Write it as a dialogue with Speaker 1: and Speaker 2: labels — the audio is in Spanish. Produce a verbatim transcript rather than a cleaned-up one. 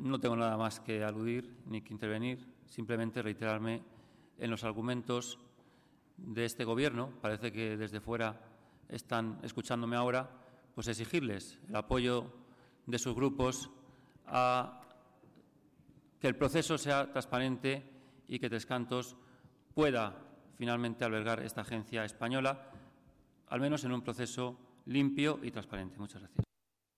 Speaker 1: no tengo nada más que aludir ni que intervenir, simplemente reiterarme en los argumentos de este Gobierno. Parece que desde fuera están escuchándome ahora, pues exigirles el apoyo de sus grupos a que el proceso sea transparente y que Tres Cantos pueda finalmente albergar esta agencia española, al menos en un proceso limpio y transparente. Muchas gracias.